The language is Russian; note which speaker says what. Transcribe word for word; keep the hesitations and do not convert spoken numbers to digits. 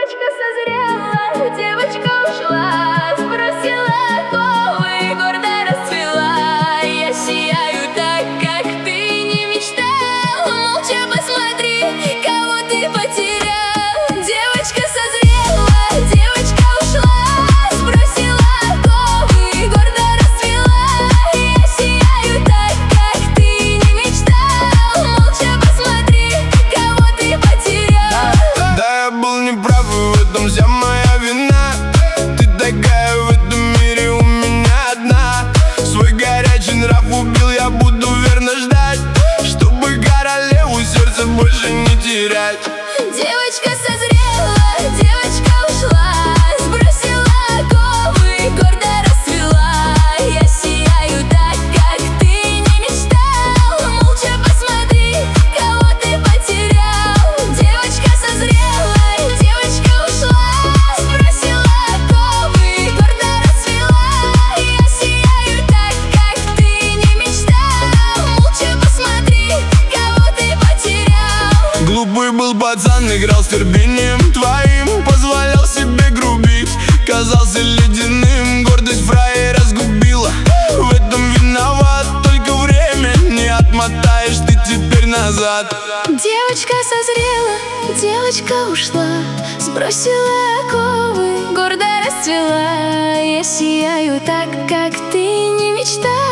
Speaker 1: Девочка созрела, девочка ушла, сбросила оковы, гордо расцвела. Я сияю так, как ты не мечтал. Молча посмотри, кого ты потерял. Девочка созрела, девочка ушла, сбросила оковы, гордо расцвела. Я сияю так, как ты не мечтал. Молча посмотри, кого ты потерял.
Speaker 2: Да, я был неправ, и в этом вся моя вина. Ты такая в этом мире у меня одна. Свой горячий нрав убил, я буду верно ждать, чтобы королеву сердце больше не терять.
Speaker 1: Девочка созрела, девочка ушла, сбросила оковы, гордо расцвела. Я сияю так, как ты не мечтал. Молча посмотри, кого ты потерял. Девочка созрела, девочка ушла, сбросила оковы, гордо расцвела. Я сияю так, как ты не мечтал. Молча посмотри, кого ты потерял.
Speaker 2: Глупый был пацан, играл с терпением твоим, позволял себе грубить, казался ледяным. Гордость фраера разгубила, в этом виноват только время. Не отмотаешь ты теперь назад.
Speaker 1: Девочка созрела, девочка ушла, сбросила оковы, гордо расцвела. Я сияю так, как ты не мечтал.